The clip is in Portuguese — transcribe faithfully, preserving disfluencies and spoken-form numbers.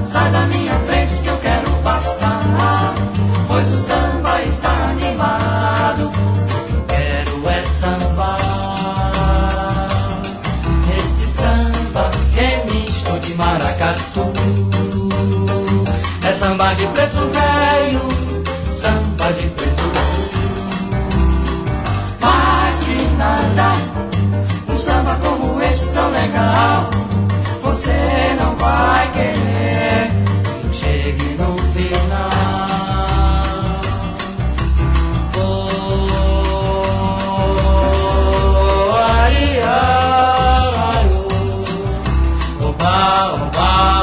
sai da minha frente que eu quero passar, pois o samba está animado. Quero é sambar, esse samba que é misto de maracatu. É samba de preto velho, samba de preto velho. Mais que nada, um samba como esse tão legal, você não vai querer que chegue no final. Oh, ai, ai, ai, oh, oba, oba.